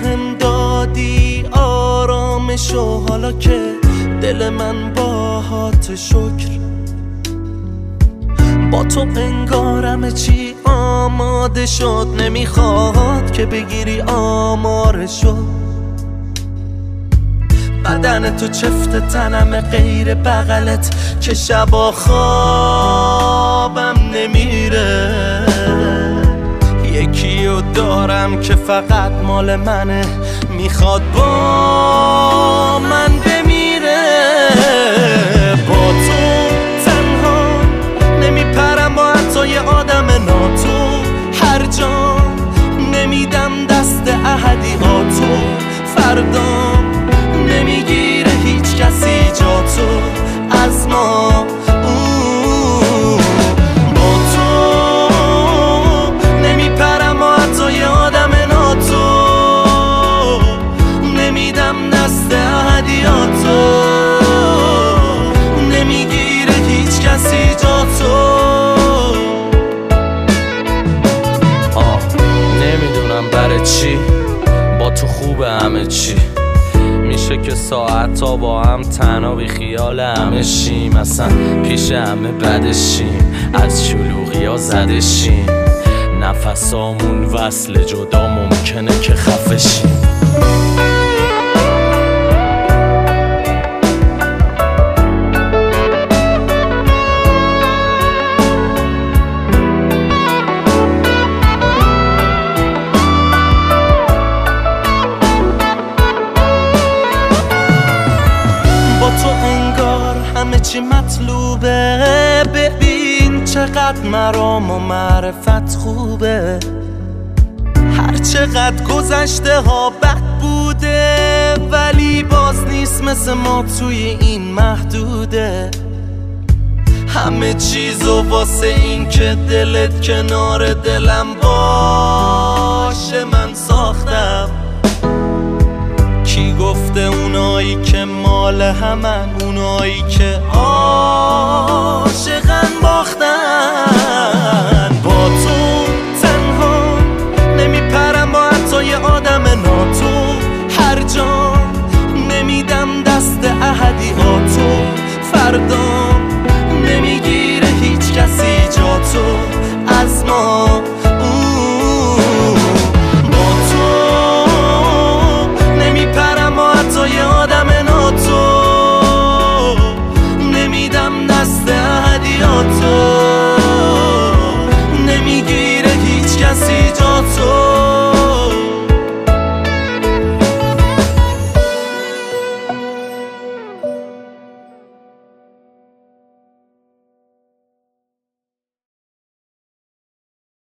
بهم دادی آرامشو، حالا که دل من باهات شکر. با تو انگارم چی آماده شد، نمیخواد که بگیری آمارشو. بدن تو چفت تنم غیر بغلت که شبا خوابم نمیره. یکیو دارم که فقط مال منه، میخواد با من بمیره. با تو تنها نمیپرم با حتی یه آدم ناتو، هر جا نمیدم دست احدیاتو. فردا نمیگیره هیچ کسی جا تو از ما. با تو نمیپرم با حتی یه آدم ناتو، نمیدم دست احدیاتو. نمیگیره هیچ کسی جا تو. نمیدونم برای چی با تو خوبه همه چی. میشه که ساعتا با هم تنها بی خیال همه شیم، اصلا پیش همه بدشیم، از شلوغی ها زدشیم. نفسامون وصل جدا ممکنه که خفه شیم. تو انگار همه چی مطلوبه، ببین چقدر مرام و معرفت خوبه. هر چقدر گذشته ها بد بوده، ولی باز نیست مثل ما توی این محدوده. همه چیزو واسه این که دلت کنار دلم باشه من ساختم. کی گفته اونایی که مال همن، اونایی که عاشقن باختن. با تو تنها نمیپرم با حتی یه آدم ناتو، هر جا نمیدم دست احدیاتو. فردا نمیگیره هیچ کسی جا تو از ما.